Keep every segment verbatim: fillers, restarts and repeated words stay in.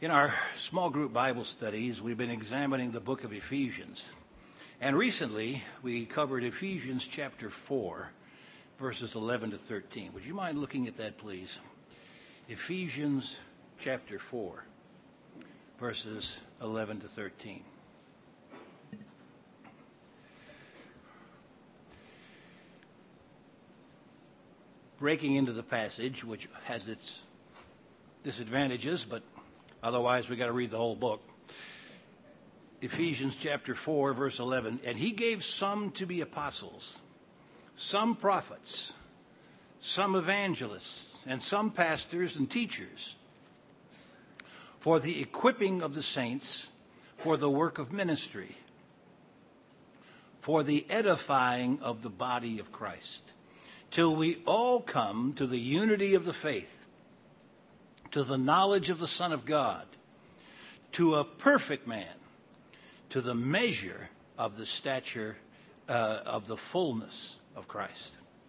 In our small group Bible studies, we've been examining the book of Ephesians. And recently, we covered Ephesians chapter four, verses eleven to thirteen. Would you mind looking at that, please? Ephesians chapter four, verses eleven to thirteen. Breaking into the passage, which has its disadvantages, but otherwise we got to read the whole book. Ephesians chapter four, verse eleven. And he gave some to be apostles, some prophets, some evangelists, and some pastors and teachers, for the equipping of the saints, for the work of ministry, for the edifying of the body of Christ, till we all come to the unity of the faith, to the knowledge of the Son of God, to a perfect man, to the measure of the stature uh, of the fullness of Christ.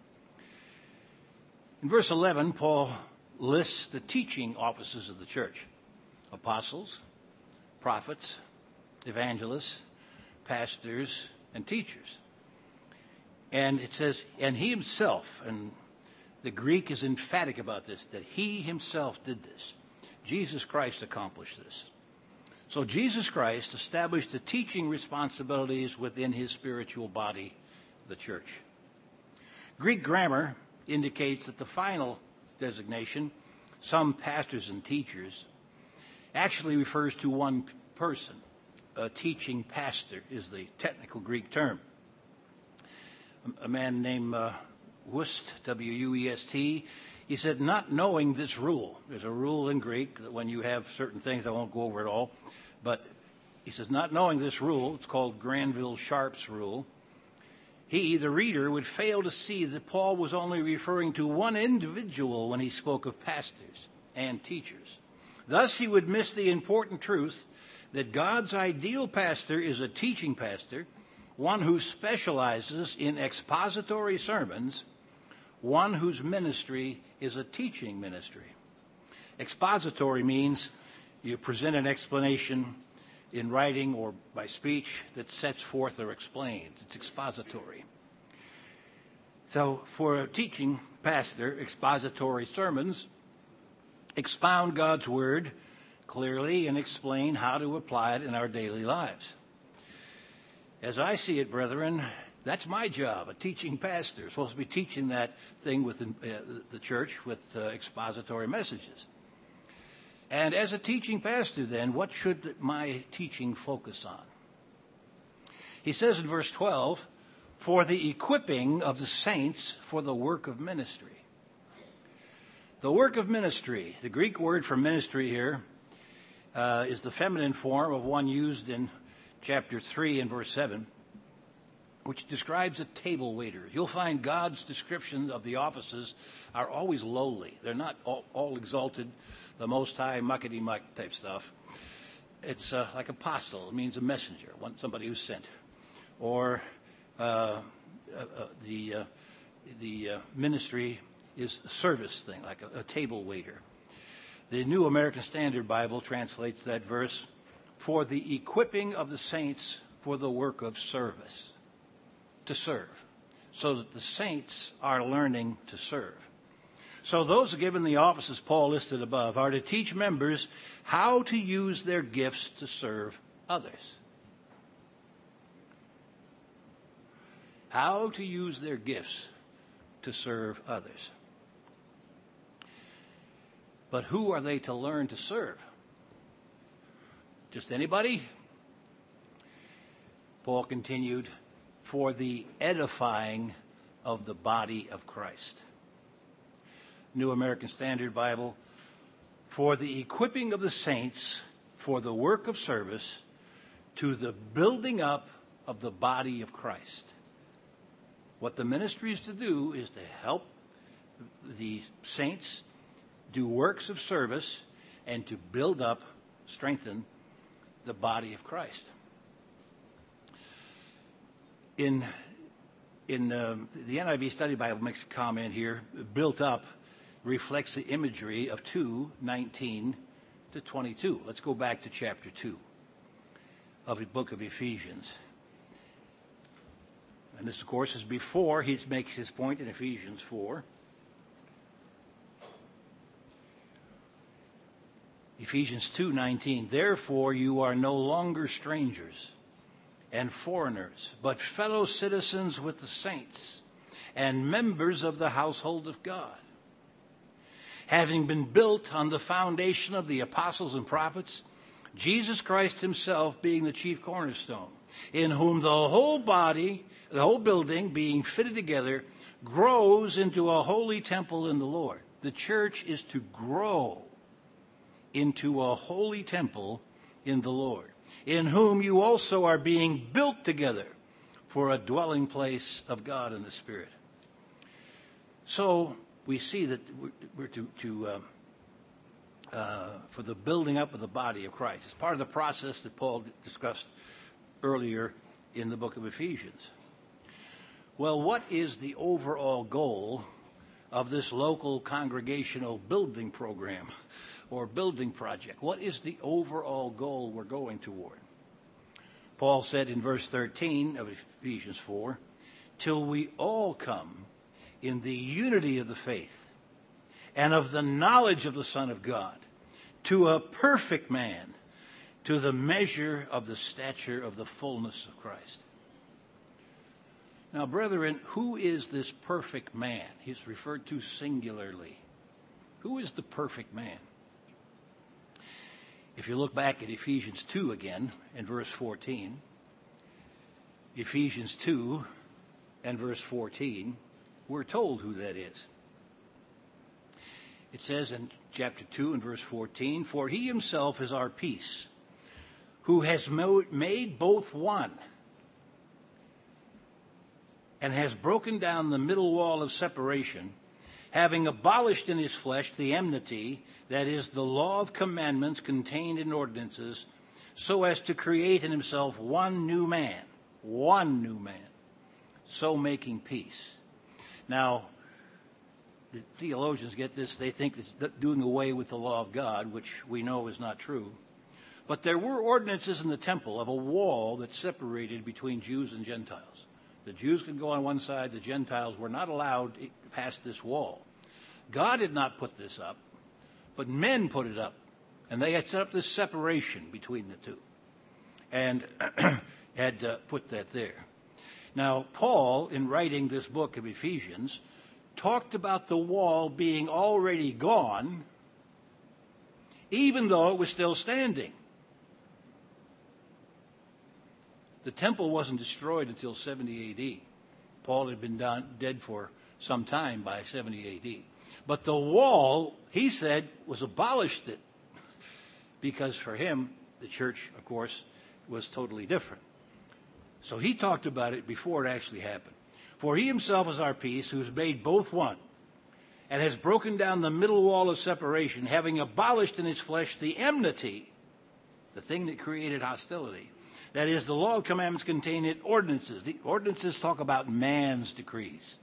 In verse eleven, Paul lists the teaching offices of the church: apostles, prophets, evangelists, pastors, and teachers. And it says, and he himself, and the Greek is emphatic about this, that he himself did this. Jesus Christ accomplished this. So Jesus Christ established the teaching responsibilities within his spiritual body, the church. Greek grammar indicates that the final designation, some pastors and teachers, actually refers to one person. A teaching pastor is the technical Greek term. A man named uh, Wust, W U E S T, he said, not knowing this rule. There's a rule in Greek that when you have certain things, I won't go over it all, but he says, not knowing this rule, it's called Granville-Sharp's rule, he, the reader, would fail to see that Paul was only referring to one individual when he spoke of pastors and teachers. Thus, he would miss the important truth that God's ideal pastor is a teaching pastor, one who specializes in expository sermons, one whose ministry is a teaching ministry. Expository means you present an explanation in writing or by speech that sets forth or explains. It's expository. So for a teaching pastor, expository sermons expound God's word clearly and explain how to apply it in our daily lives. As I see it, brethren, that's my job, a teaching pastor. I'm supposed to be teaching that thing within uh, the church with uh, expository messages. And as a teaching pastor, then, what should my teaching focus on? He says in verse twelve, for the equipping of the saints for the work of ministry. The work of ministry, the Greek word for ministry here, uh, is the feminine form of one used in chapter three and verse seven, which describes a table waiter. You'll find God's descriptions of the offices are always lowly. They're not all, all exalted, the Most High, muckety-muck type stuff. It's uh, like apostle. It means a messenger, one, somebody who's sent. Or uh, uh, uh, the, uh, the uh, ministry is a service thing, like a, a table waiter. The New American Standard Bible translates that verse, for the equipping of the saints for the work of service, to serve, so that the saints are learning to serve. So those given the offices Paul listed above are to teach members how to use their gifts to serve others. How to use their gifts to serve others. But who are they to learn to serve? Just anybody? Paul continued, for the edifying of the body of Christ. New American Standard Bible, for the equipping of the saints for the work of service to the building up of the body of Christ. What the ministry is to do is to help the saints do works of service and to build up, strengthen the body of Christ. In in uh, the N I V Study Bible makes a comment here, built up reflects the imagery of two nineteen to twenty-two. Let's go back to chapter two of the book of Ephesians. And this, of course, is before he makes his point in Ephesians four. Ephesians two nineteen, therefore you are no longer strangers and foreigners, but fellow citizens with the saints and members of the household of God, having been built on the foundation of the apostles and prophets, Jesus Christ himself being the chief cornerstone, in whom the whole body, the whole building being fitted together, grows into a holy temple in the Lord. The church is to grow into a holy temple in the Lord, in whom you also are being built together for a dwelling place of God in the Spirit. So we see that we're, we're to, to uh, uh, for the building up of the body of Christ. It's part of the process that Paul discussed earlier in the book of Ephesians. Well, what is the overall goal of this local congregational building program or building project? What is the overall goal we're going toward? Paul said in verse thirteen of Ephesians four, till we all come in the unity of the faith and of the knowledge of the Son of God, to a perfect man, to the measure of the stature of the fullness of Christ. Now, brethren, who is this perfect man? He's referred to singularly. Who is the perfect man? If you look back at Ephesians two again, in verse fourteen, Ephesians two and verse fourteen, we're told who that is. It says in chapter two and verse fourteen, for he himself is our peace, who has made both one, and has broken down the middle wall of separation, having abolished in his flesh the enmity, that is, the law of commandments contained in ordinances, so as to create in himself one new man, one new man, so making peace. Now, the theologians get this. They think it's doing away with the law of God, which we know is not true. But there were ordinances in the temple of a wall that separated between Jews and Gentiles. The Jews could go on one side. The Gentiles were not allowed past this wall. God had not put this up, but men put it up. And they had set up this separation between the two and had uh, put that there. Now, Paul, in writing this book of Ephesians, talked about the wall being already gone, even though it was still standing. The temple wasn't destroyed until seventy A D. Paul had been done, dead for some time by seventy A D. But the wall, he said, was abolished it because for him, the church, of course, was totally different. So he talked about it before it actually happened. For he himself is our peace, who has made both one, and has broken down the middle wall of separation, having abolished in his flesh the enmity, the thing that created hostility. That is, the law of commandments contained in ordinances. The ordinances talk about man's decrees.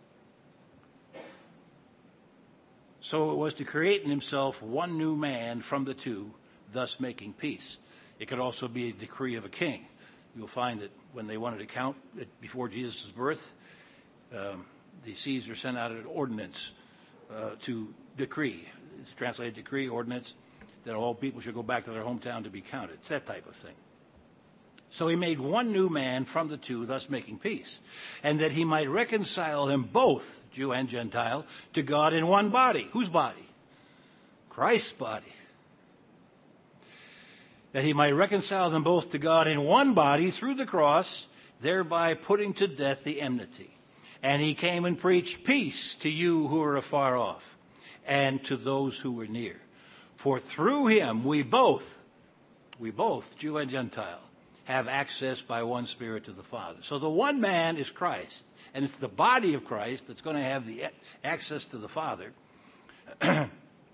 So it was to create in himself one new man from the two, thus making peace. It could also be a decree of a king. You'll find that when they wanted to count it before Jesus' birth, um, the Caesar sent out an ordinance uh, to decree. It's translated decree, ordinance, that all people should go back to their hometown to be counted. It's that type of thing. So he made one new man from the two, thus making peace, and that he might reconcile them both, Jew and Gentile, to God in one body. Whose body? Christ's body. That he might reconcile them both to God in one body through the cross, thereby putting to death the enmity. And he came and preached peace to you who are afar off, and to those who were near. For through him we both, we both, Jew and Gentile, have access by one Spirit to the Father. So the one man is Christ, and it's the body of Christ that's going to have the access to the Father. uh,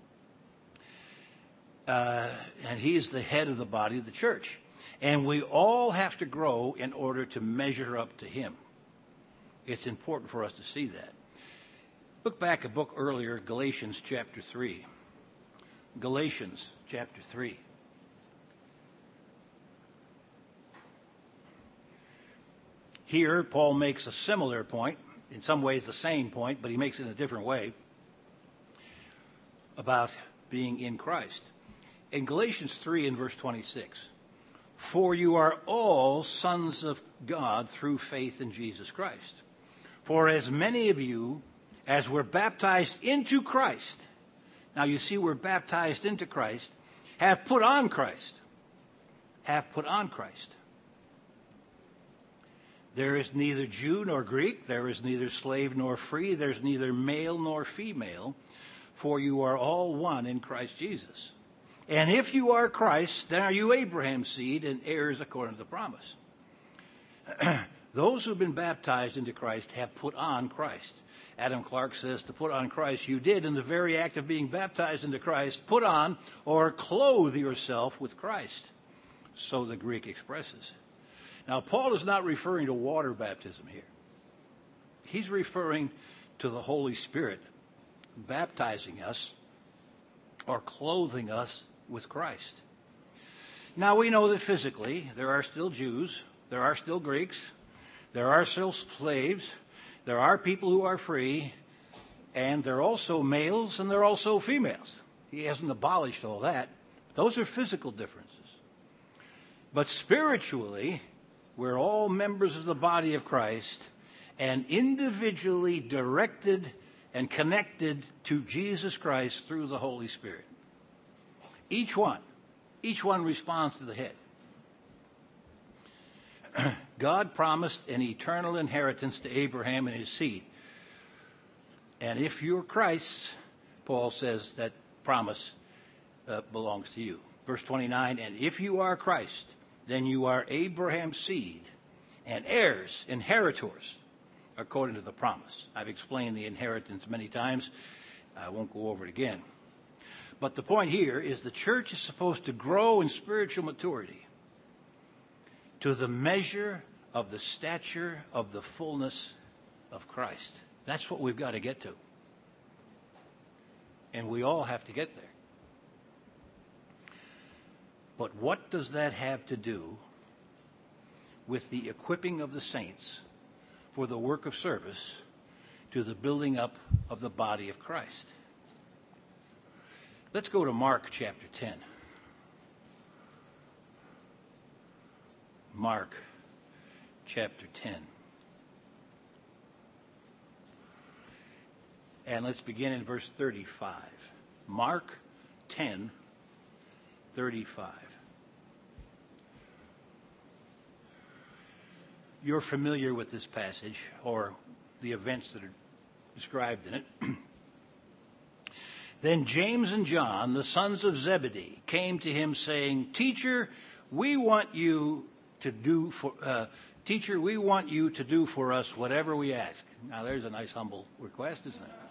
and he is the head of the body of the church. And we all have to grow in order to measure up to him. It's important for us to see that. Look back a book earlier, Galatians chapter three. Galatians chapter three. Here, Paul makes a similar point, in some ways the same point, but he makes it in a different way, about being in Christ. In Galatians three and verse twenty-six, for you are all sons of God through faith in Jesus Christ. For as many of you as were baptized into Christ, now you see we're baptized into Christ, have put on Christ. Have put on Christ. There is neither Jew nor Greek, there is neither slave nor free, there's neither male nor female, for you are all one in Christ Jesus. And if you are Christ, then are you Abraham's seed and heirs according to the promise. Those who have been baptized into Christ have put on Christ. Adam Clark says to put on Christ, you did in the very act of being baptized into Christ, put on or clothe yourself with Christ. So the Greek expresses. Now, Paul is not referring to water baptism here. He's referring to the Holy Spirit baptizing us or clothing us with Christ. Now, we know that physically there are still Jews, there are still Greeks, there are still slaves, there are people who are free, and there are also males and there are also females. He hasn't abolished all that. Those are physical differences. But spiritually, we're all members of the body of Christ and individually directed and connected to Jesus Christ through the Holy Spirit. Each one, each one responds to the head. God promised an eternal inheritance to Abraham and his seed. And if you're Christ's, Paul says that promise uh, belongs to you. Verse twenty-nine, and if you are Christ, then you are Abraham's seed and heirs, inheritors, according to the promise. I've explained the inheritance many times. I won't go over it again. But the point here is the church is supposed to grow in spiritual maturity to the measure of the stature of the fullness of Christ. That's what we've got to get to. And we all have to get there. But what does that have to do with the equipping of the saints for the work of service to the building up of the body of Christ? Let's go to Mark chapter ten. Mark chapter ten. And let's begin in verse thirty-five. Mark ten, thirty-five. You're familiar with this passage or the events that are described in it. Then James and John, the sons of Zebedee, came to him saying, Teacher, we want you to do for uh, Teacher, we want you to do for us whatever we ask. Now there's a nice humble request, isn't it?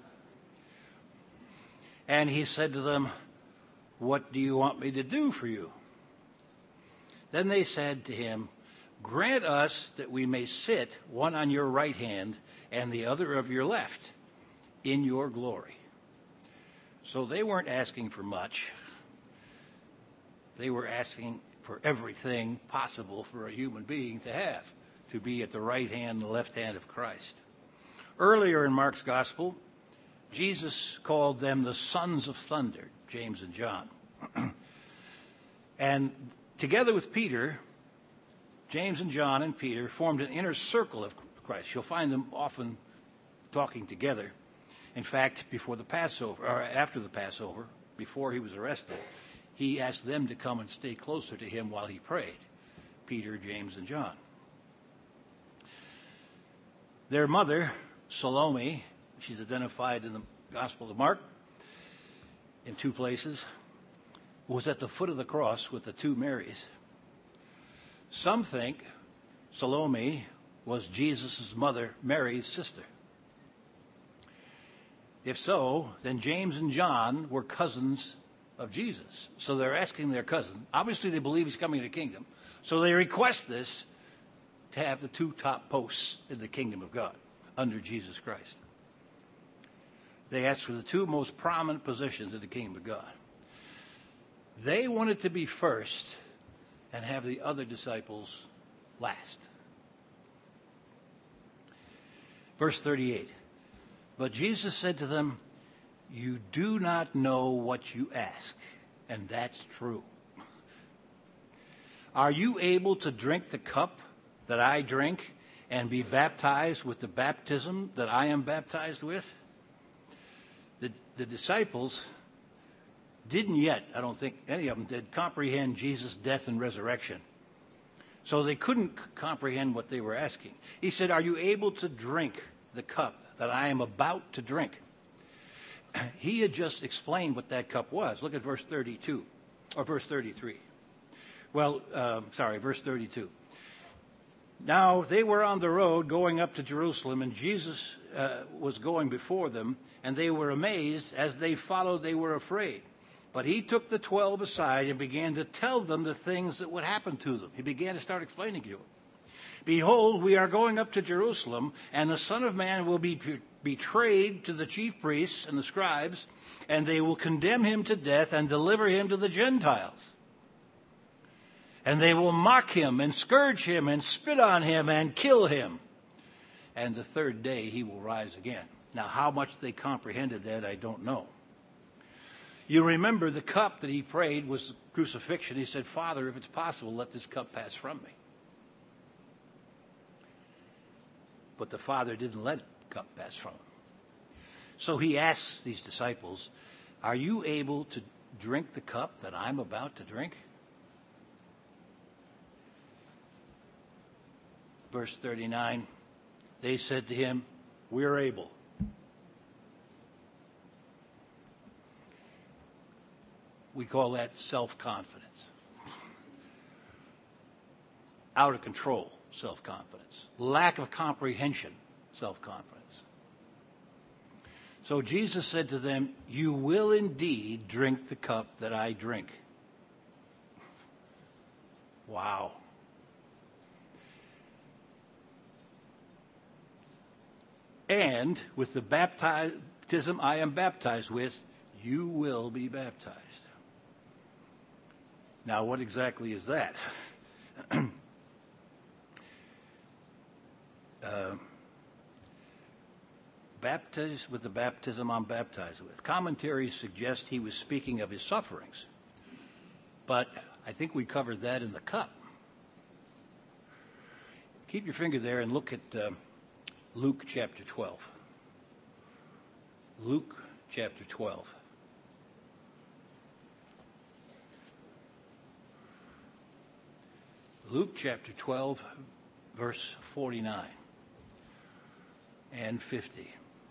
And he said to them, What do you want me to do for you? Then they said to him, Grant us that we may sit, one on your right hand and the other of your left, in your glory. So they weren't asking for much. They were asking for everything possible for a human being to have, to be at the right hand and the left hand of Christ. Earlier in Mark's gospel, Jesus called them the sons of thunder, James and John. And together with Peter, James and John and Peter formed an inner circle of Christ. You'll find them often talking together. In fact, before the Passover, or after the Passover, before he was arrested, he asked them to come and stay closer to him while he prayed. Peter, James, and John. Their mother, Salome, she's identified in the Gospel of Mark in two places, was at the foot of the cross with the two Marys. Some think Salome was Jesus' mother, Mary's sister. If so, then James and John were cousins of Jesus. So they're asking their cousin. Obviously, they believe he's coming to the kingdom. So they request this to have the two top posts in the kingdom of God under Jesus Christ. They asked for the two most prominent positions in the kingdom of God. They wanted to be first and have the other disciples last. Verse thirty-eight. But Jesus said to them, you do not know what you ask. And that's true. Are you able to drink the cup that I drink and be baptized with the baptism that I am baptized with? The, the disciples didn't yet, I don't think any of them did, comprehend Jesus' death and resurrection. So they couldn't c- comprehend what they were asking. He said, are you able to drink the cup that I am about to drink? He had just explained what that cup was. Look at verse thirty-two, or verse thirty-three. Well, um, sorry, verse thirty-two. Now they were on the road going up to Jerusalem, and Jesus uh, was going before them, and they were amazed. As they followed, they were afraid. But he took the twelve aside and began to tell them the things that would happen to them. He began to start explaining to them. Behold, we are going up to Jerusalem, and the Son of Man will be betrayed to the chief priests and the scribes, and they will condemn him to death and deliver him to the Gentiles. And they will mock him and scourge him and spit on him and kill him. And the third day he will rise again. Now, how much they comprehended that, I don't know. You remember the cup that he prayed was the crucifixion. He said, Father, if it's possible, let this cup pass from me. But the Father didn't let the cup pass from him. So he asks these disciples, are you able to drink the cup that I'm about to drink? Verse thirty-nine, they said to him, we're able. We call that self-confidence. Out of control self-confidence. Lack of comprehension self-confidence. So Jesus said to them, you will indeed drink the cup that I drink. Wow. And with the baptism I am baptized with, you will be baptized. Now, what exactly is that? uh, baptized with the baptism I'm baptized with. Commentaries suggest he was speaking of his sufferings. But I think we covered that in the cup. Keep your finger there and look at uh, Luke chapter twelve. Luke chapter twelve. Luke chapter twelve, verse forty-nine and fifty.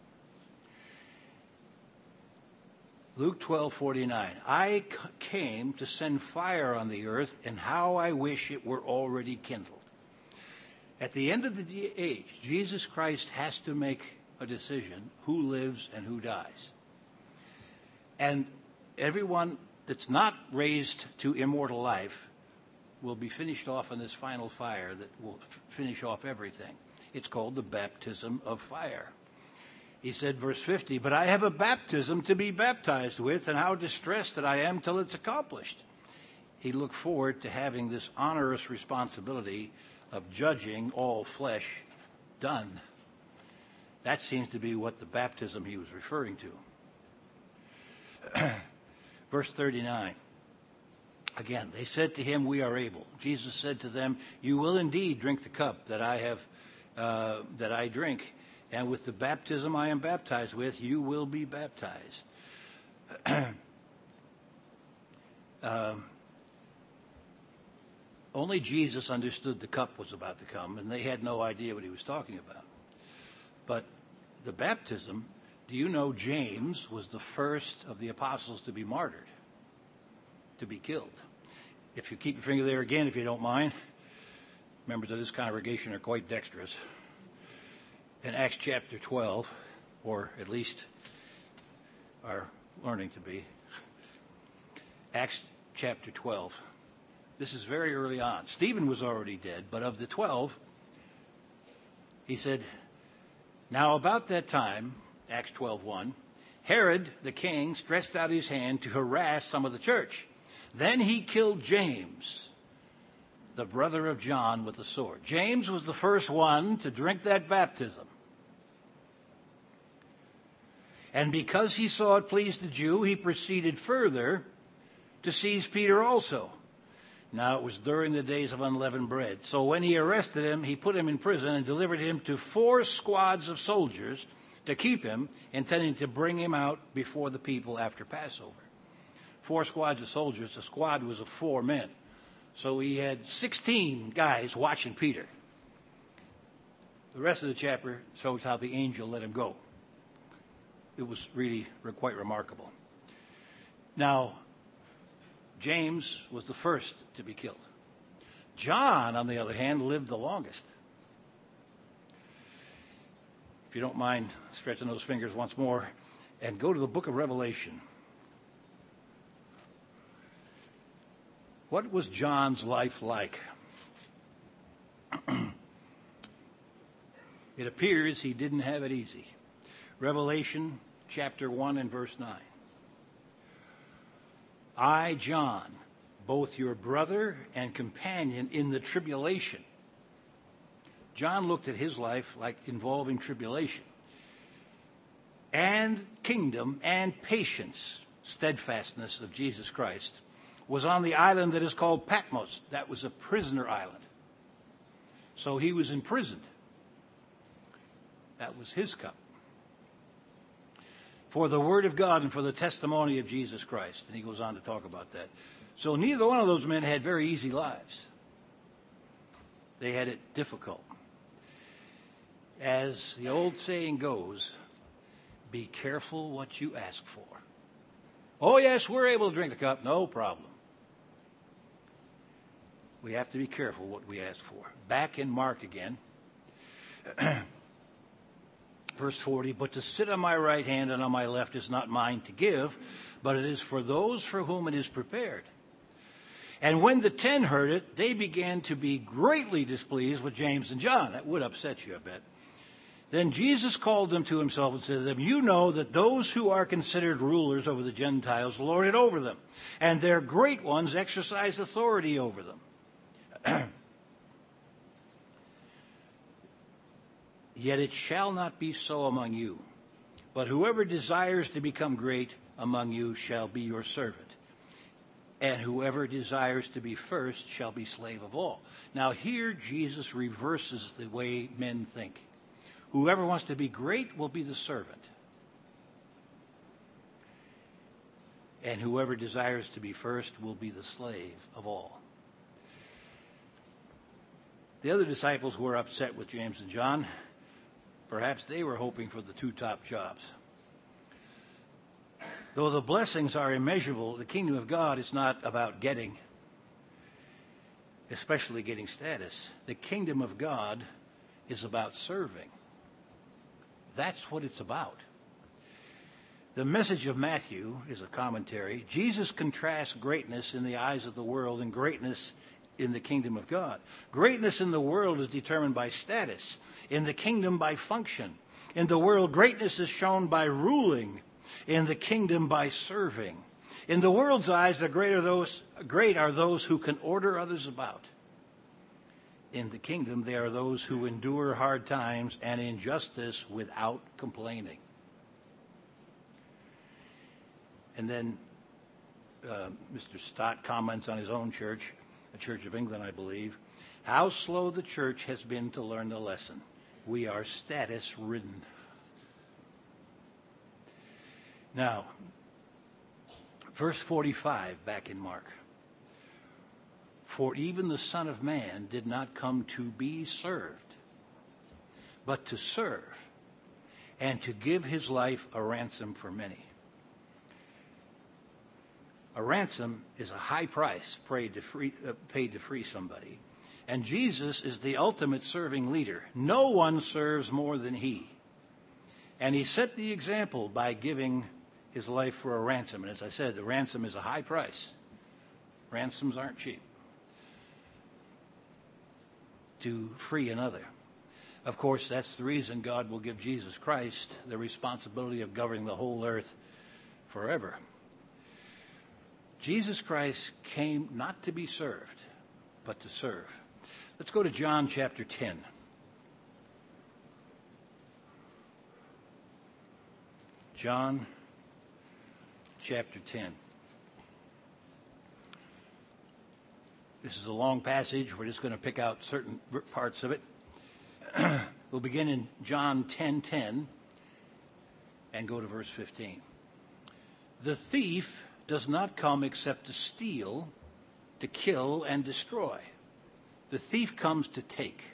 Luke twelve forty-nine. I came to send fire on the earth, and how I wish it were already kindled. At the end of the age, Jesus Christ has to make a decision who lives and who dies. And everyone that's not raised to immortal life will be finished off in this final fire that will f- finish off everything. It's called the baptism of fire. He said, verse fifty, but I have a baptism to be baptized with, and how distressed that I am till it's accomplished. He looked forward to having this onerous responsibility of judging all flesh done. That seems to be what the baptism he was referring to. Verse thirty-nine. Again, they said to him, we are able. Jesus said to them, you will indeed drink the cup that I have, uh, that I drink, and with the baptism I am baptized with, you will be baptized. um, only Jesus understood the cup was about to come, and they had no idea what he was talking about. But the baptism, do you know James was the first of the apostles to be martyred, to be killed? If you keep your finger there again, if you don't mind. Members of this congregation are quite dexterous. In Acts chapter twelve, or at least are learning to be, Acts chapter twelve. This is very early on. Stephen was already dead, but of the twelve, he said, now about that time, Acts twelve one, Herod the king stretched out his hand to harass some of the church. Then he killed James, the brother of John, with a sword. James was the first one to drink that baptism. And because he saw it pleased the Jew, he proceeded further to seize Peter also. Now it was during the days of unleavened bread. So when he arrested him, he put him in prison and delivered him to four squads of soldiers to keep him, intending to bring him out before the people after Passover. Four squads of soldiers. A squad was of four men. So he had sixteen guys watching Peter. The rest of the chapter shows how the angel let him go. It was really quite remarkable. Now, James was the first to be killed. John, on the other hand, lived the longest. If you don't mind stretching those fingers once more and go to the book of Revelation. What was John's life like? It appears he didn't have it easy. Revelation chapter one and verse nine. I, John, both your brother and companion in the tribulation. John looked at his life like involving tribulation. And kingdom and patience, steadfastness of Jesus Christ, was on the island that is called Patmos. That was a prisoner island. So he was imprisoned. That was his cup. For the word of God and for the testimony of Jesus Christ. And he goes on to talk about that. So neither one of those men had very easy lives. They had it difficult. As the old saying goes, be careful what you ask for. Oh, yes, we're able to drink the cup. No problem. We have to be careful what we ask for. Back in Mark again. Verse forty, but to sit on my right hand and on my left is not mine to give, but it is for those for whom it is prepared. And when the ten heard it, they began to be greatly displeased with James and John. That would upset you, I bet. Then Jesus called them to himself and said to them, you know that those who are considered rulers over the Gentiles lord it over them, and their great ones exercise authority over them. Yet it shall not be so among you. But whoever desires to become great among you shall be your servant. And whoever desires to be first shall be slave of all. Now here Jesus reverses the way men think. Whoever wants to be great will be the servant. And whoever desires to be first will be the slave of all. The other disciples were upset with James and John. Perhaps they were hoping for the two top jobs. Though the blessings are immeasurable, the kingdom of God is not about getting, especially getting status. The kingdom of God is about serving. That's what it's about. The message of Matthew is a commentary. Jesus contrasts greatness in the eyes of the world and greatness in the kingdom of God. Greatness in the world is determined by status. In the kingdom, by function. In the world, greatness is shown by ruling. In the kingdom, by serving. In the world's eyes, the great are those, great are those who can order others about. In the kingdom, they are those who endure hard times and injustice without complaining. And then uh, Mister Stott comments on his own church, the Church of England, I believe, how slow the church has been to learn the lesson. We are status-ridden. Now, verse forty-five back in Mark. For even the Son of Man did not come to be served, but to serve, and to give his life a ransom for many. A ransom is a high price paid to free, uh, paid to free somebody. And Jesus is the ultimate serving leader. No one serves more than he. And he set the example by giving his life for a ransom. And as I said, the ransom is a high price. Ransoms aren't cheap. To free another. Of course, that's the reason God will give Jesus Christ the responsibility of governing the whole earth forever. Jesus Christ came not to be served, but to serve. Let's go to John chapter ten. John chapter ten. This is a long passage. We're just going to pick out certain parts of it. We'll begin in John ten ten and go to verse fifteen. The thief does not come except to steal, to kill, and destroy. The thief comes to take.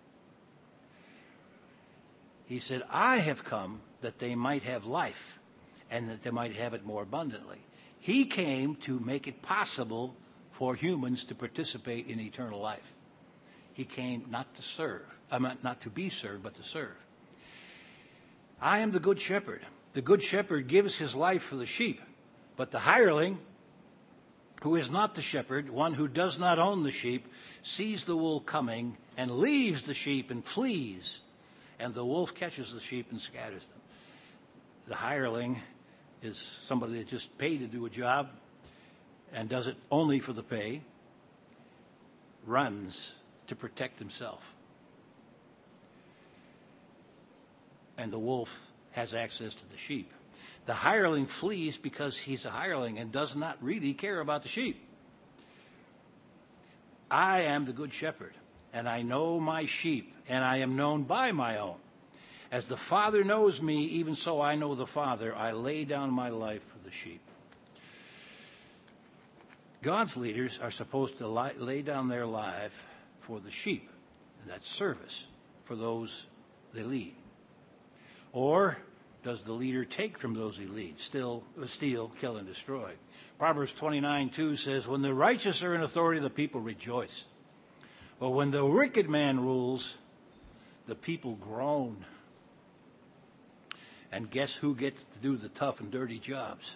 He said, I have come that they might have life, and that they might have it more abundantly. He came to make it possible for humans to participate in eternal life. He came not to serve, uh, not to be served, but to serve. I am the good shepherd. The good shepherd gives his life for the sheep, but the hireling, who is not the shepherd, one who does not own the sheep, sees the wolf coming and leaves the sheep and flees, and the wolf catches the sheep and scatters them. The hireling is somebody that's just paid to do a job and does it only for the pay, runs to protect himself. And the wolf has access to the sheep. The hireling flees because he's a hireling and does not really care about the sheep. I am the good shepherd, and I know my sheep, and I am known by my own. As the Father knows me, even so I know the Father. I lay down my life for the sheep. God's leaders are supposed to lie, lay down their life for the sheep, and that's service for those they lead. Or does the leader take from those he leads, still steal, kill, and destroy? Proverbs twenty-nine two says, when the righteous are in authority, the people rejoice. But when the wicked man rules, the people groan. And guess who gets to do the tough and dirty jobs?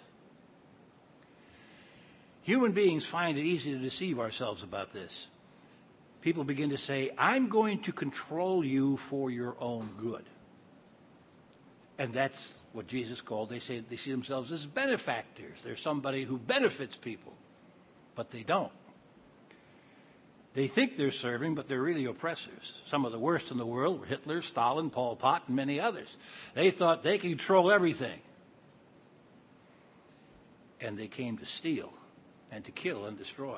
Human beings find it easy to deceive ourselves about this. People begin to say, I'm going to control you for your own good. And that's what Jesus called, they say they see themselves as benefactors. They're somebody who benefits people, but they don't. They think they're serving, but they're really oppressors. Some of the worst in the world were Hitler, Stalin, Pol Pot, and many others. They thought they could control everything. And they came to steal and to kill and destroy.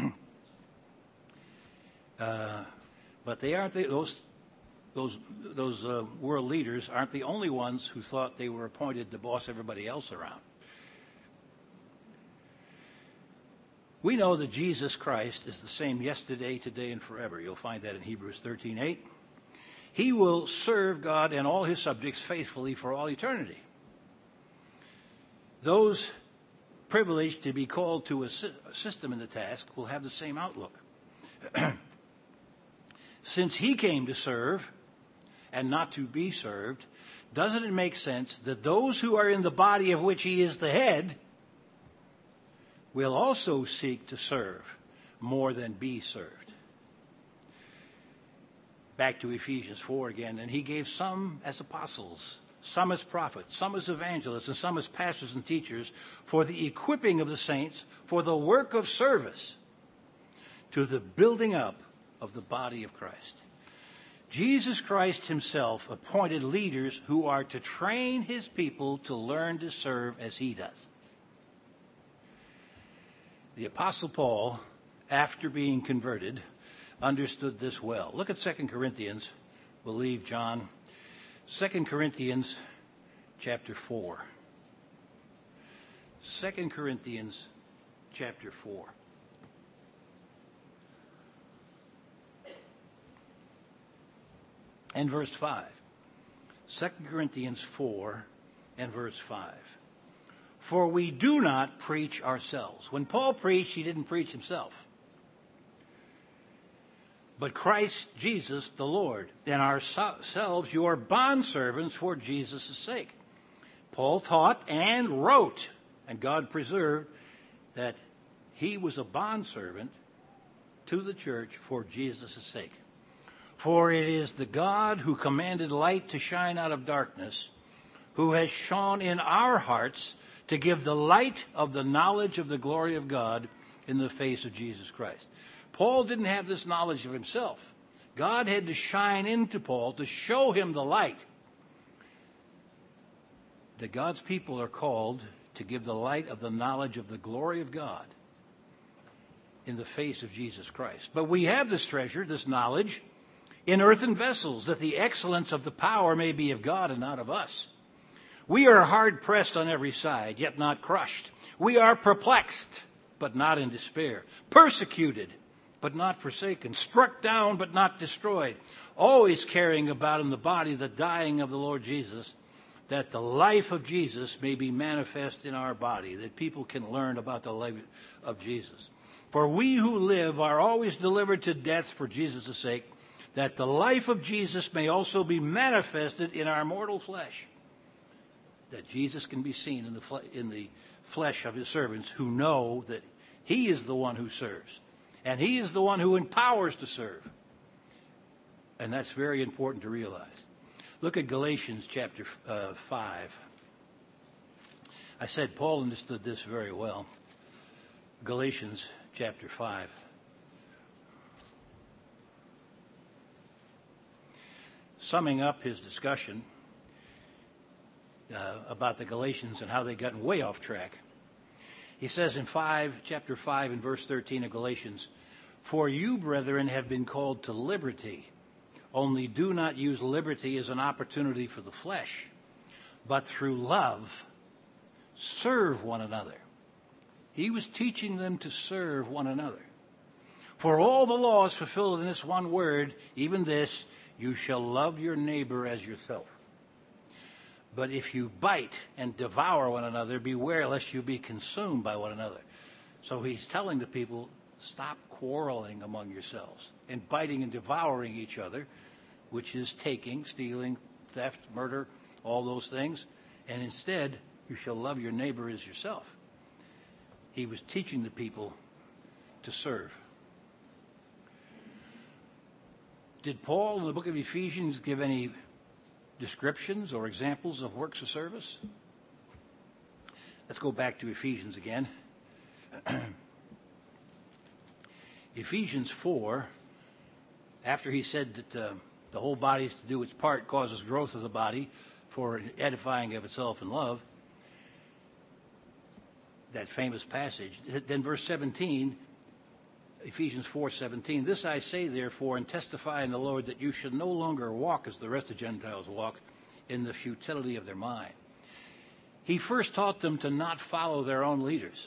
uh, but they aren't the, those those those uh, world leaders aren't the only ones who thought they were appointed to boss everybody else around. We know that Jesus Christ is the same yesterday, today, and forever. You'll find that in Hebrews thirteen eight. He will serve God and all his subjects faithfully for all eternity. Those privileged to be called to assist him in the task will have the same outlook. Since he came to serve and not to be served, doesn't it make sense that those who are in the body of which he is the head will also seek to serve more than be served? Back to Ephesians four again. And he gave some as apostles, some as prophets, some as evangelists, and some as pastors and teachers for the equipping of the saints, for the work of service, to the building up of the body of Christ. Jesus Christ himself appointed leaders who are to train his people to learn to serve as he does. The Apostle Paul, after being converted, understood this well. Look at Second Corinthians. We'll leave John. Second Corinthians chapter four. Second Corinthians chapter four. And verse five. Second Corinthians four and verse five. For we do not preach ourselves. When Paul preached, he didn't preach himself. But Christ Jesus the Lord, and ourselves your bondservants for Jesus' sake. Paul taught and wrote, and God preserved, that he was a bondservant to the church for Jesus' sake. For it is the God who commanded light to shine out of darkness, who has shone in our hearts to give the light of the knowledge of the glory of God in the face of Jesus Christ. Paul didn't have this knowledge of himself. God had to shine into Paul to show him the light. that God's people are called to give the light of the knowledge of the glory of God in the face of Jesus Christ. But we have this treasure, this knowledge, in earthen vessels, that the excellence of the power may be of God and not of us. We are hard pressed on every side, yet not crushed. We are perplexed, but not in despair. Persecuted, but not forsaken. Struck down, but not destroyed. Always carrying about in the body the dying of the Lord Jesus, that the life of Jesus may be manifest in our body, that people can learn about the life of Jesus. For we who live are always delivered to death for Jesus' sake, that the life of Jesus may also be manifested in our mortal flesh. That Jesus can be seen in the fle- in the flesh of his servants who know that he is the one who serves. And he is the one who empowers to serve. And that's very important to realize. Look at Galatians chapter uh, five. I said Paul understood this very well. Galatians chapter five. Summing up his discussion uh, about the Galatians and how they'd gotten way off track. He says in five, chapter five and verse thirteen of Galatians, "For you, brethren, have been called to liberty. Only do not use liberty as an opportunity for the flesh, but through love serve one another." He was teaching them to serve one another. "For all the law is fulfilled in this one word, even this, you shall love your neighbor as yourself. But if you bite and devour one another, beware lest you be consumed by one another." So he's telling the people, stop quarreling among yourselves and biting and devouring each other, which is taking, stealing, theft, murder, all those things. And instead, you shall love your neighbor as yourself. He was teaching the people to serve. Did Paul in the book of Ephesians give any descriptions or examples of works of service? Let's go back to Ephesians again. Ephesians four, after he said that uh, the whole body is to do its part, causes growth of the body for edifying of itself in love, that famous passage. Then verse seventeen, Ephesians four seventeen, "This I say therefore and testify in the Lord that you should no longer walk as the rest of Gentiles walk, in the futility of their mind." He first taught them to not follow their own leaders.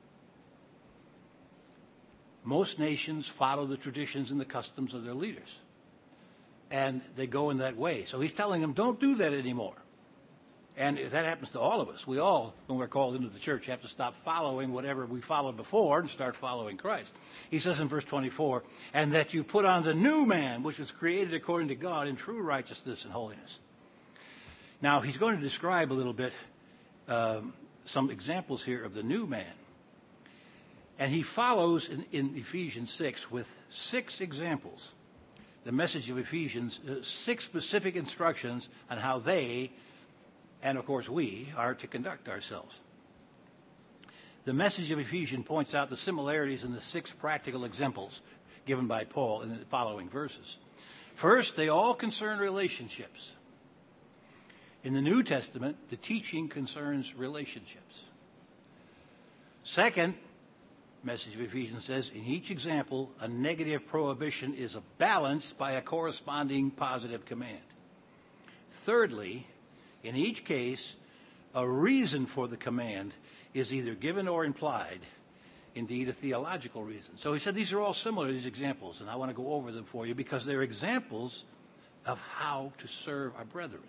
Most nations follow the traditions and the customs of their leaders, and they go in that way. So he's telling them, don't do that anymore. And that happens to all of us. We all, when we're called into the church, have to stop following whatever we followed before and start following Christ. He says in verse twenty-four, "And that you put on the new man, which was created according to God in true righteousness and holiness." Now, he's going to describe a little bit um, some examples here of the new man. And he follows in, in Ephesians six with six examples. The message of Ephesians, uh, six specific instructions on how they, and of course we, are to conduct ourselves. The message of Ephesians points out the similarities in the six practical examples given by Paul in the following verses. First, they all concern relationships. In the New Testament, the teaching concerns relationships. Second, message of Ephesians says, in each example, a negative prohibition is balanced by a corresponding positive command. Thirdly, in each case, a reason for the command is either given or implied, indeed a theological reason. So he said these are all similar, these examples, and I want to go over them for you because they're examples of how to serve our brethren.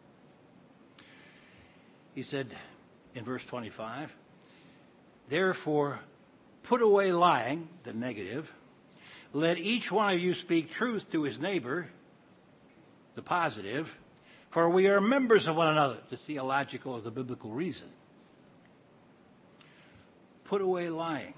He said in verse twenty-five, "Therefore, put away lying," the negative. "Let each one of you speak truth to his neighbor," the positive. "For we are members of one another," the theological or the biblical reason. Put away lying.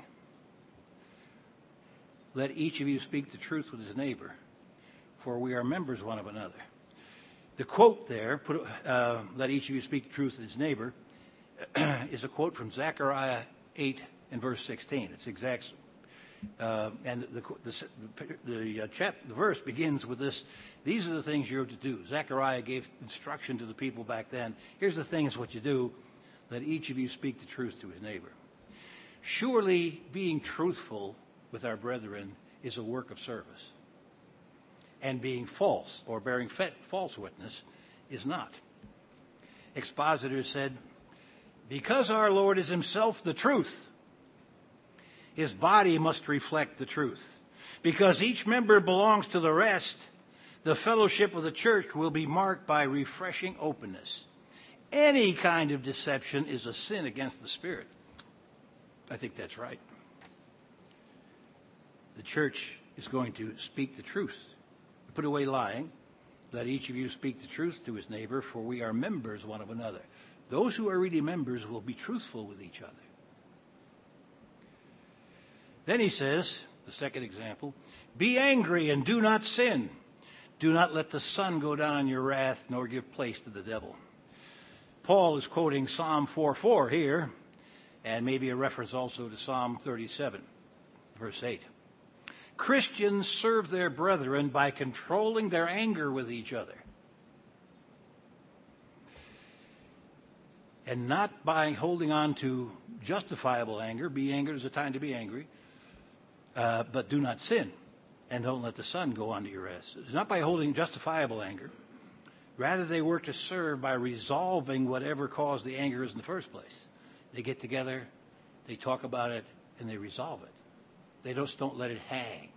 Let each of you speak the truth with his neighbor, for we are members one of another. The quote there, put, uh, "let each of you speak the truth with his neighbor," is a quote from Zechariah eight and verse sixteen. It's exact. Uh, and the, the, the, uh, chap, the verse begins with this. These are the things you're to do. Zechariah gave instruction to the people back then. Here's the things what you do. Let each of you speak the truth to his neighbor. Surely being truthful with our brethren is a work of service. And being false or bearing false witness is not. Expositors said, because our Lord is himself the truth, his body must reflect the truth. Because each member belongs to the rest, the fellowship of the church will be marked by refreshing openness. Any kind of deception is a sin against the Spirit. I think that's right. The church is going to speak the truth. Put away lying. Let each of you speak the truth to his neighbor, for we are members one of another. Those who are really members will be truthful with each other. Then he says, the second example, be angry and do not sin. Do not let the sun go down on your wrath, nor give place to the devil. Paul is quoting Psalm four four here, and maybe a reference also to Psalm thirty-seven, verse eight. Christians serve their brethren by controlling their anger with each other, and not by holding on to justifiable anger. Be angry, there's a time to be angry, uh, but do not sin, and don't let the sun go on to your rest. It's not by holding justifiable anger. Rather, they work to serve by resolving whatever caused the anger in the first place. They get together, they talk about it, and they resolve it. They just don't let it hang.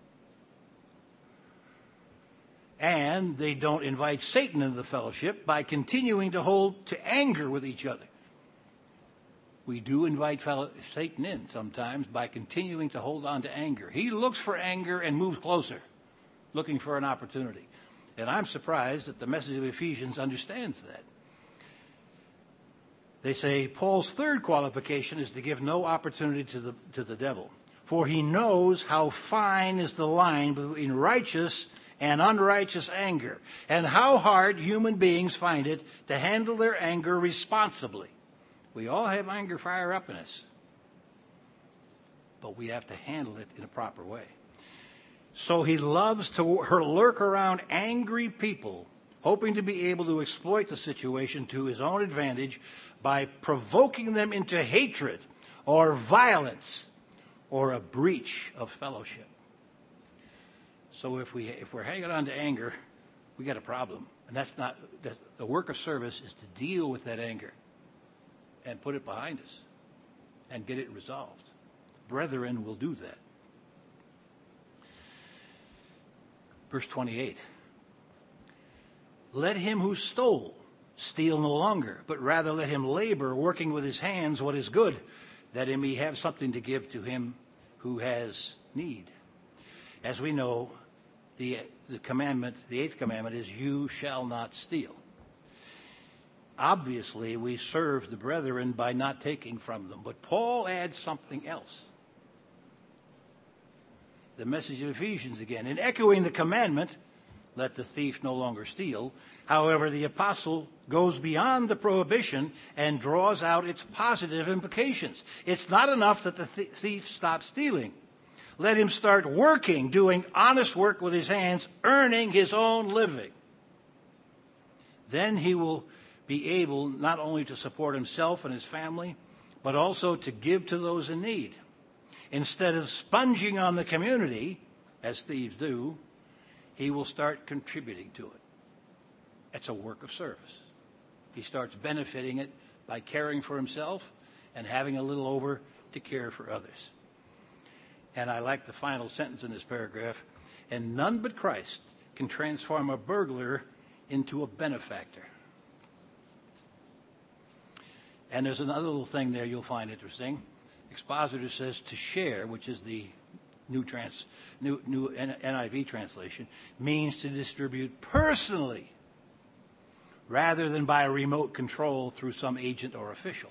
And they don't invite Satan into the fellowship by continuing to hold to anger with each other. We do invite fellow, Satan in sometimes by continuing to hold on to anger. He looks for anger and moves closer, looking for an opportunity. And I'm surprised that the message of Ephesians understands that. They say Paul's third qualification is to give no opportunity to the, to the devil. For he knows how fine is the line between righteous and unrighteous anger, and how hard human beings find it to handle their anger responsibly. We all have anger fire up in us, but we have to handle it in a proper way. So he loves to lurk around angry people, hoping to be able to exploit the situation to his own advantage by provoking them into hatred or violence or a breach of fellowship. So if we if we're hanging on to anger, we got a problem, and that's not the, the work of service is to deal with that anger and put it behind us and get it resolved. Brethren will do that. Verse twenty-eight. Let him who stole steal no longer, but rather let him labor, working with his hands what is good, that he may have something to give to him who has need. As we know, the the commandment, the eighth commandment is, you shall not steal. Obviously, we serve the brethren by not taking from them, but Paul adds something else. The message of Ephesians again. In echoing the commandment, let the thief no longer steal, however, the apostle goes beyond the prohibition and draws out its positive implications. It's not enough that the thief stops stealing. Let him start working, doing honest work with his hands, earning his own living. Then he will be able not only to support himself and his family, but also to give to those in need. Instead of sponging on the community, as thieves do, he will start contributing to it. It's a work of service. He starts benefiting it by caring for himself and having a little over to care for others. And I like the final sentence in this paragraph. And none but Christ can transform a burglar into a benefactor. And there's another little thing there you'll find interesting. Expositor says to share, which is the new trans, new, new N I V translation, means to distribute personally rather than by remote control through some agent or official.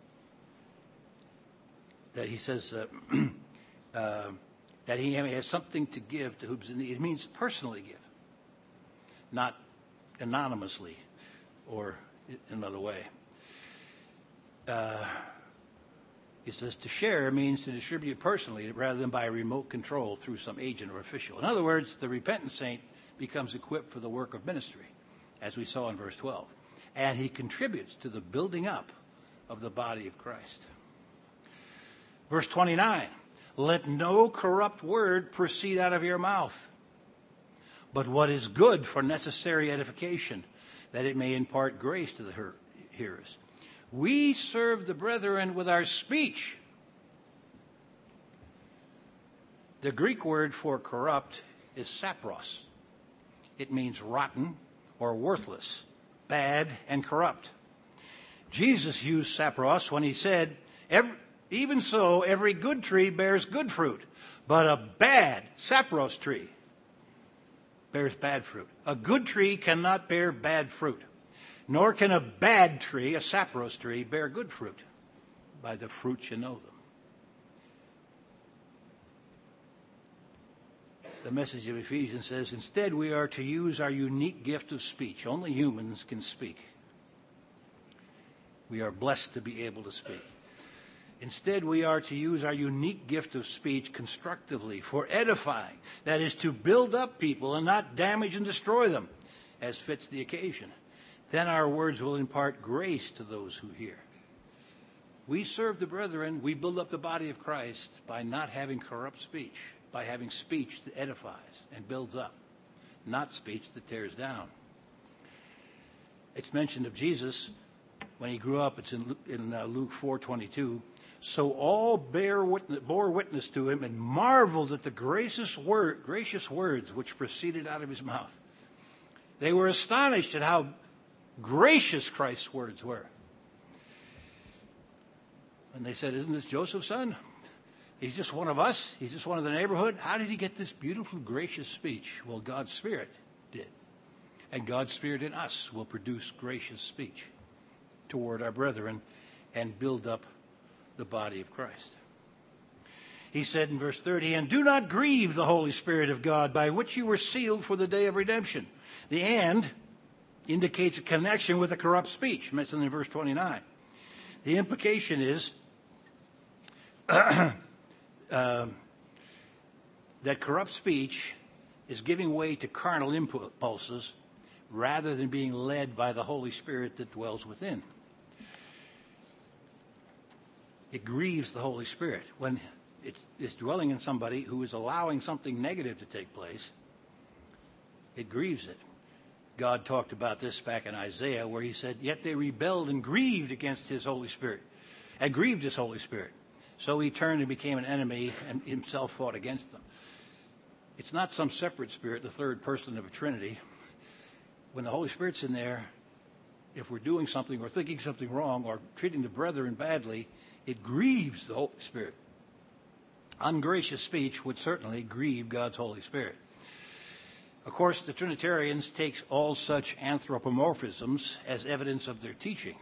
That he says uh, uh, that he has something to give to who's in need. It means personally give, not anonymously or in another way. Uh, He says to share means to distribute personally rather than by remote control through some agent or official. In other words, the repentant saint becomes equipped for the work of ministry, as we saw in verse twelve. And he contributes to the building up of the body of Christ. Verse twenty-nine, let no corrupt word proceed out of your mouth, but what is good for necessary edification, that it may impart grace to the hearers. We serve the brethren with our speech. The Greek word for corrupt is sapros. It means rotten or worthless, bad and corrupt. Jesus used sapros when he said, every, even so, every good tree bears good fruit, but a bad sapros tree bears bad fruit. A good tree cannot bear bad fruit, nor can a bad tree, a sapros tree, bear good fruit. By the fruit you know them. The message of Ephesians says, instead we are to use our unique gift of speech. Only humans can speak. We are blessed to be able to speak. Instead, we are to use our unique gift of speech constructively for edifying. That is, to build up people and not damage and destroy them, as fits the occasion. Then our words will impart grace to those who hear. We serve the brethren, we build up the body of Christ by not having corrupt speech, by having speech that edifies and builds up, not speech that tears down. It's mentioned of Jesus when he grew up. It's in, in uh, Luke four twenty-two. So all bear witness, bore witness to him and marveled at the gracious, word, gracious words which proceeded out of his mouth. They were astonished at how gracious Christ's words were. And they said, isn't this Joseph's son? He's just one of us. He's just one of the neighborhood. How did he get this beautiful, gracious speech? Well, God's Spirit did. And God's Spirit in us will produce gracious speech toward our brethren and build up the body of Christ. He said in verse thirty, and do not grieve the Holy Spirit of God, by which you were sealed for the day of redemption. The and indicates a connection with a corrupt speech, mentioned in verse twenty-nine. The implication is uh, that corrupt speech is giving way to carnal impulses rather than being led by the Holy Spirit that dwells within. It grieves the Holy Spirit when it's, it's dwelling in somebody who is allowing something negative to take place. It grieves it. God talked about this back in Isaiah, where he said, yet they rebelled and grieved against his Holy Spirit, and grieved his Holy Spirit. So he turned and became an enemy and himself fought against them. It's not some separate spirit, the third person of a Trinity. When the Holy Spirit's in there, if we're doing something or thinking something wrong or treating the brethren badly, it grieves the Holy Spirit. Ungracious speech would certainly grieve God's Holy Spirit. Of course, the Trinitarians take all such anthropomorphisms as evidence of their teaching.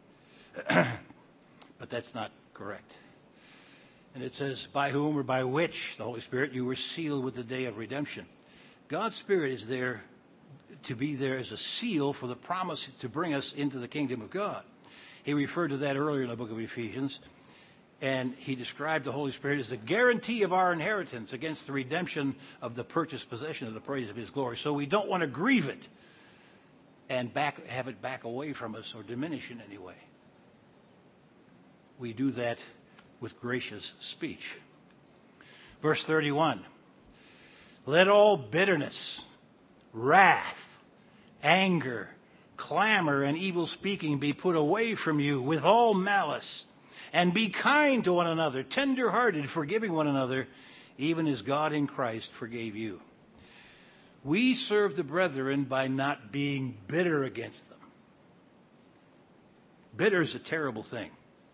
But that's not correct. And it says, by whom or by which, the Holy Spirit, you were sealed with the day of redemption. God's Spirit is there to be there as a seal for the promise to bring us into the kingdom of God. He referred to that earlier in the book of Ephesians. And he described the Holy Spirit as the guarantee of our inheritance against the redemption of the purchased possession of the praise of his glory. So we don't want to grieve it and back, have it back away from us or diminish in any way. We do that with gracious speech. Verse thirty-one, let all bitterness, wrath, anger, clamor, and evil speaking be put away from you with all malice. And be kind to one another, tender-hearted, forgiving one another, even as God in Christ forgave you. We serve the brethren by not being bitter against them. Bitter is a terrible thing.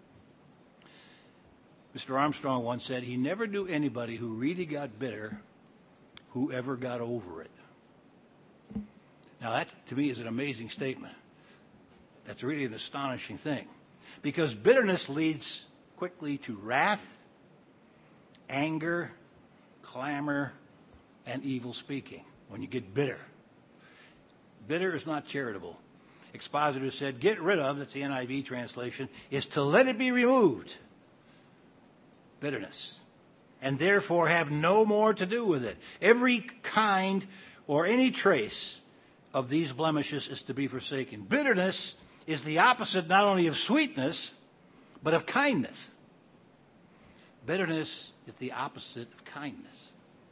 Mister Armstrong once said he never knew anybody who really got bitter who ever got over it. Now that, to me, is an amazing statement. That's really an astonishing thing. Because bitterness leads quickly to wrath, anger, clamor, and evil speaking when you get bitter. Bitter is not charitable. Expositor said, get rid of, that's the N I V translation, is to let it be removed. bitterness, and therefore have no more to do with it. Every kind or any trace of these blemishes is to be forsaken. Bitterness is the opposite not only of sweetness, but of kindness. Bitterness is the opposite of kindness.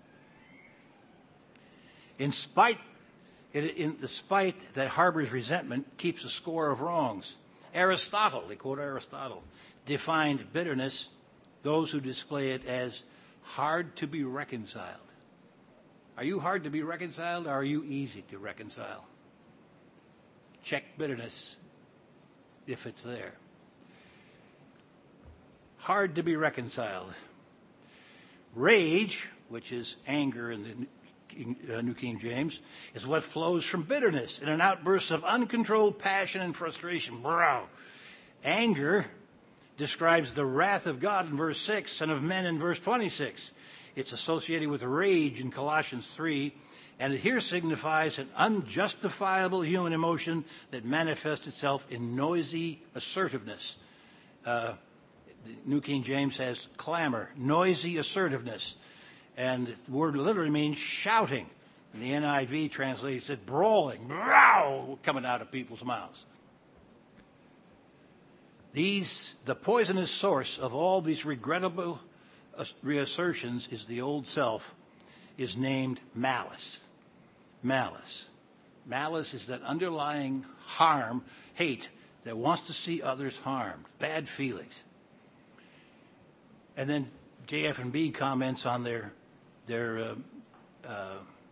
In spite, in the spite that harbors resentment keeps a score of wrongs. Aristotle, they quote Aristotle, defined bitterness, those who display it, as hard to be reconciled. Are you hard to be reconciled, or are you easy to reconcile? Check bitterness if it's there. Hard to be reconciled. Rage, which is anger in the New King James, is what flows from bitterness in an outburst of uncontrolled passion and frustration. Bro. Anger describes the wrath of God in verse six and of men in verse twenty-six. It's associated with rage in Colossians three, and it here signifies an unjustifiable human emotion that manifests itself in noisy assertiveness. Uh, the New King James has clamor, noisy assertiveness. And the word literally means shouting. And the N I V translates it brawling, row, coming out of people's mouths. These, the poisonous source of all these regrettable reassertions is the old self, is named malice. Malice. Malice is that underlying harm, hate, that wants to see others harmed, bad feelings. And then J F and B comments on their their uh, uh,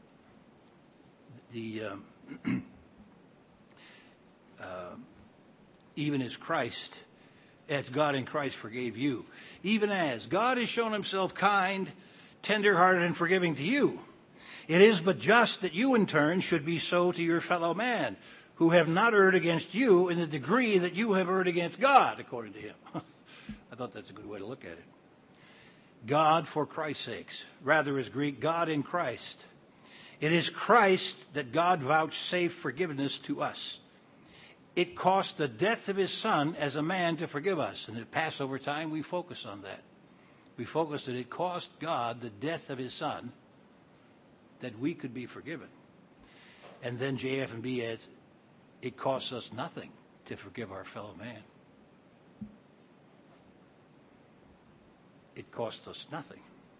the um, uh, even as Christ, as God in Christ forgave you, even as God has shown himself kind, tender-hearted, and forgiving to you, it is but just that you in turn should be so to your fellow man, who have not erred against you in the degree that you have erred against God, according to him. I thought that's a good way to look at it. God for Christ's sakes. Rather is Greek, God in Christ. It is Christ that God vouchsafed forgiveness to us. It cost the death of his son as a man to forgive us. And at Passover time, we focus on that. We focus that it cost God the death of his son that we could be forgiven. And then J F and B adds, it costs us nothing to forgive our fellow man. It cost us nothing.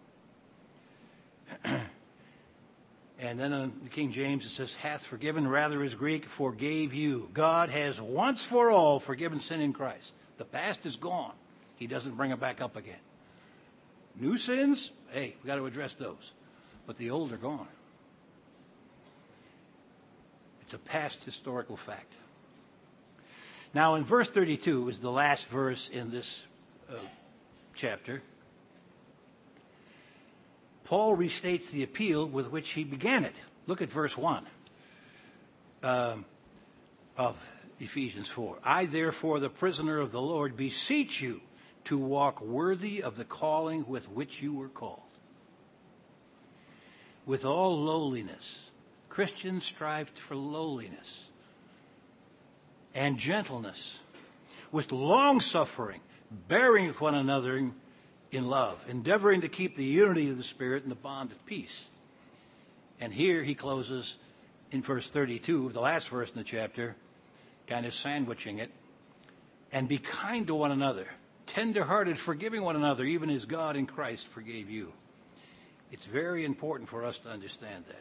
And then in the King James it says, hath forgiven, rather is Greek, forgave you. God has once for all forgiven sin in Christ. The past is gone. He doesn't bring it back up again. New sins, hey, we got to address those. But the old are gone. It's a past historical fact. Now in verse thirty-two is the last verse in this uh, chapter. Paul restates the appeal with which he began it. Look at verse one um, of Ephesians four. I, therefore, the prisoner of the Lord, beseech you to walk worthy of the calling with which you were called, with all lowliness. Christians strive for lowliness and gentleness, with long-suffering, bearing with one another in love, endeavoring to keep the unity of the Spirit in the bond of peace. And here he closes in verse thirty-two, the last verse in the chapter, kind of sandwiching it. And be kind to one another, tender-hearted, forgiving one another, even as God in Christ forgave you. It's very important for us to understand that.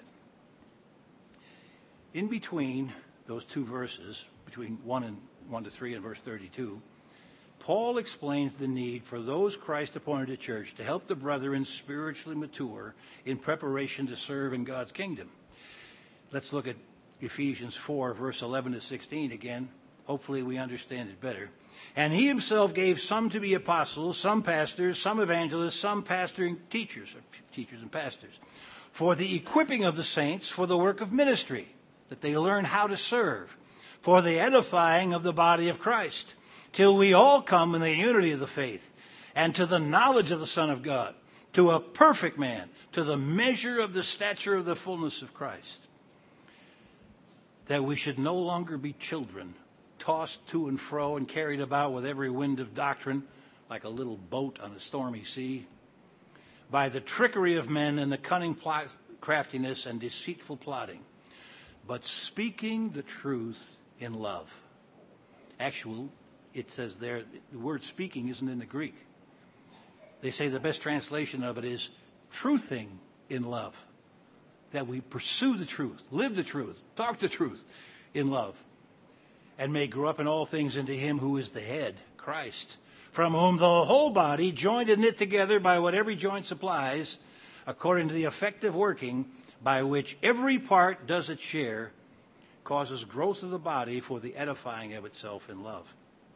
In between those two verses, between one and one to three and verse thirty-two, Paul explains the need for those Christ appointed to church to help the brethren spiritually mature in preparation to serve in God's kingdom. Let's look at Ephesians four, verse eleven to sixteen again. Hopefully we understand it better. And he himself gave some to be apostles, some pastors, some evangelists, some pastoring teachers, or teachers and pastors, for the equipping of the saints for the work of ministry, that they learn how to serve, for the edifying of the body of Christ, till we all come in the unity of the faith and to the knowledge of the Son of God, to a perfect man, to the measure of the stature of the fullness of Christ, that we should no longer be children, tossed to and fro and carried about with every wind of doctrine like a little boat on a stormy sea, by the trickery of men and the cunning plot, craftiness and deceitful plotting, but speaking the truth in love. Actual, it says there, the word speaking isn't in the Greek. They say the best translation of it is truthing in love. That we pursue the truth, live the truth, talk the truth in love, and may grow up in all things into him who is the head, Christ, from whom the whole body, joined and knit together by what every joint supplies, according to the effective working by which every part does its share, causes growth of the body for the edifying of itself in love.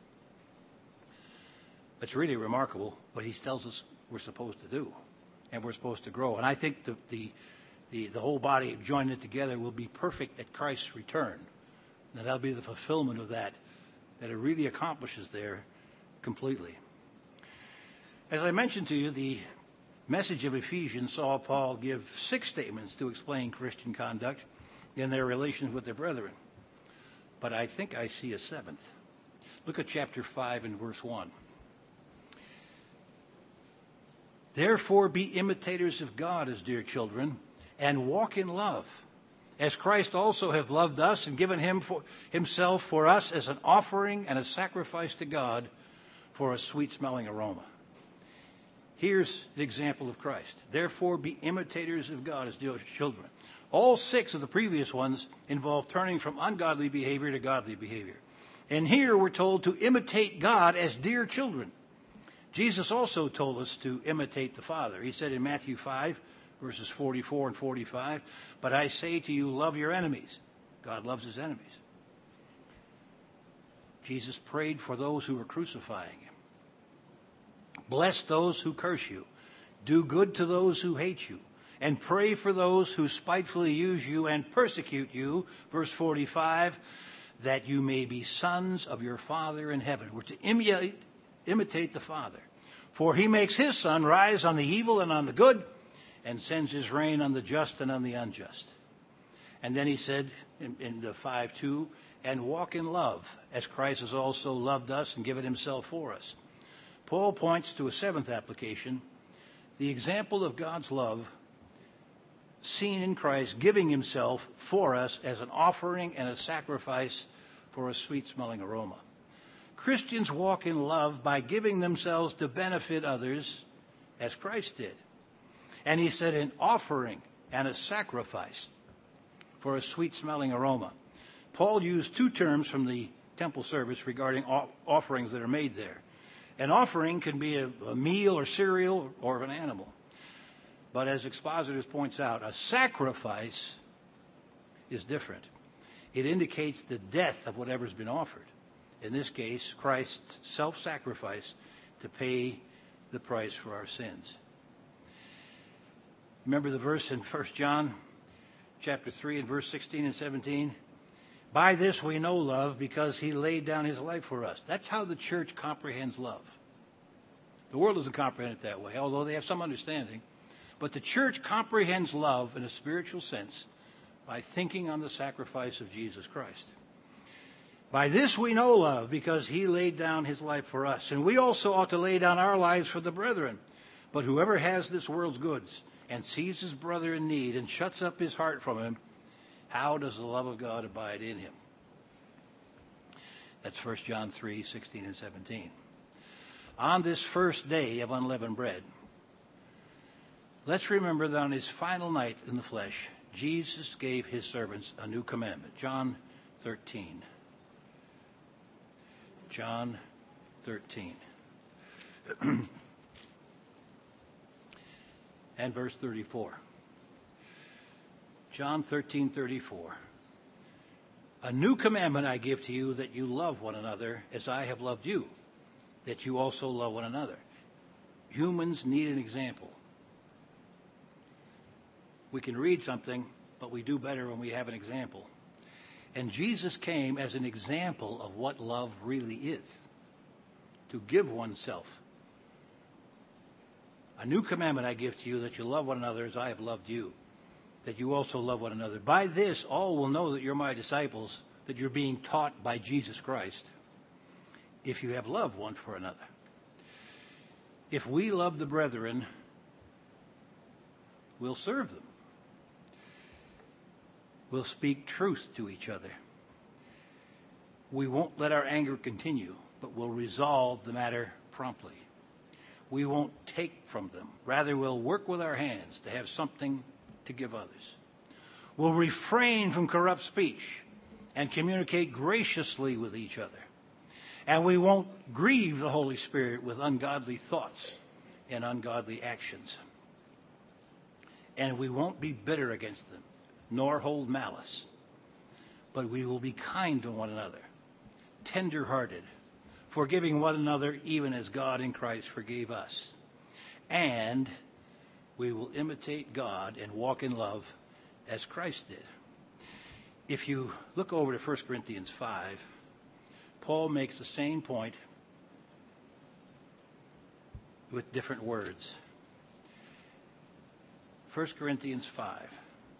It's really remarkable what he tells us we're supposed to do, and we're supposed to grow. And I think the the the, the whole body joined it together will be perfect at Christ's return. And that'll be the fulfillment of that, that it really accomplishes there completely. As I mentioned to you, the message of Ephesians saw Paul give six statements to explain Christian conduct in their relations with their brethren. But I think I see a seventh. Look at chapter five and verse one. Therefore be imitators of God as dear children, and walk in love, as Christ also hath loved us and given him for himself for us as an offering and a sacrifice to God for a sweet-smelling aroma. Here's an example of Christ. Therefore be imitators of God as dear children. All six of the previous ones involve turning from ungodly behavior to godly behavior. And here we're told to imitate God as dear children. Jesus also told us to imitate the Father. He said in Matthew five, verses forty-four and forty-five, but I say to you, love your enemies. God loves his enemies. Jesus prayed for those who were crucifying him. Bless those who curse you. Do good to those who hate you. And pray for those who spitefully use you and persecute you. Verse forty-five, that you may be sons of your Father in heaven. We're to imitate, imitate the Father. For he makes his sun rise on the evil and on the good, and sends his rain on the just and on the unjust. And then he said in, in the five two, and walk in love, as Christ has also loved us and given himself for us. Paul points to a seventh application, the example of God's love seen in Christ giving himself for us as an offering and a sacrifice for a sweet-smelling aroma. Christians walk in love by giving themselves to benefit others as Christ did. And he said an offering and a sacrifice for a sweet-smelling aroma. Paul used two terms from the temple service regarding offerings that are made there. An offering can be a, a meal or cereal or an animal. But as Expositors points out, a sacrifice is different. It indicates the death of whatever's been offered. In this case, Christ's self-sacrifice to pay the price for our sins. Remember the verse in First John chapter three and verse sixteen and seventeen? By this we know love, because he laid down his life for us. That's how the church comprehends love. The world doesn't comprehend it that way, although they have some understanding. But the church comprehends love in a spiritual sense by thinking on the sacrifice of Jesus Christ. By this we know love, because he laid down his life for us. And we also ought to lay down our lives for the brethren. But whoever has this world's goods and sees his brother in need and shuts up his heart from him, how does the love of God abide in him? That's First John three, sixteen and seventeen. On this first day of unleavened bread, let's remember that on his final night in the flesh, Jesus gave his servants a new commandment. John thirteen. John thirteen. And verse thirty-four. John thirteen, thirty-four. A new commandment I give to you, that you love one another as I have loved you, that you also love one another. Humans need an example. We can read something, but we do better when we have an example. And Jesus came as an example of what love really is, to give oneself. A new commandment I give to you, that you love one another as I have loved you, that you also love one another. By this, all will know that you're my disciples, that you're being taught by Jesus Christ, if you have love one for another. If we love the brethren, we'll serve them. We'll speak truth to each other. We won't let our anger continue, but we'll resolve the matter promptly. We won't take from them. Rather, we'll work with our hands to have something to give others. We'll refrain from corrupt speech and communicate graciously with each other. And we won't grieve the Holy Spirit with ungodly thoughts and ungodly actions. And we won't be bitter against them, nor hold malice. But we will be kind to one another, tender-hearted, forgiving one another even as God in Christ forgave us. And we will imitate God and walk in love as Christ did. If you look over to First Corinthians five, Paul makes the same point with different words. First Corinthians five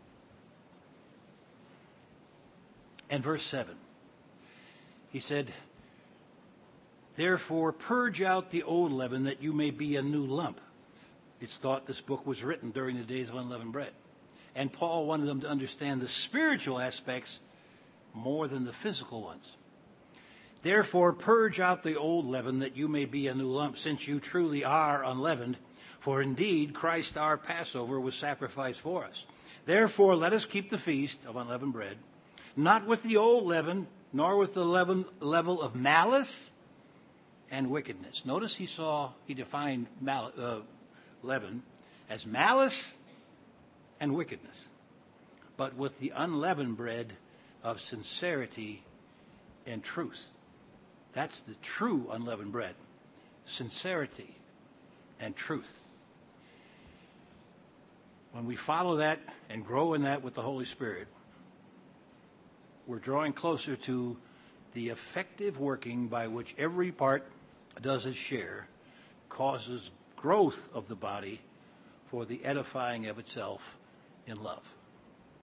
and verse seven. He said, "Therefore purge out the old leaven, that you may be a new lump." It's thought this book was written during the days of unleavened bread. And Paul wanted them to understand the spiritual aspects more than the physical ones. "Therefore purge out the old leaven, that you may be a new lump, since you truly are unleavened. For indeed Christ our Passover was sacrificed for us. Therefore let us keep the feast of unleavened bread, not with the old leaven, nor with the leaven, level of malice and wickedness." Notice he saw, he defined mal, uh, leaven as malice and wickedness, but with the unleavened bread of sincerity and truth. That's the true unleavened bread, sincerity and truth. When we follow that and grow in that with the Holy Spirit, we're drawing closer to the effective working by which every part does its share, causes growth of the body for the edifying of itself in love.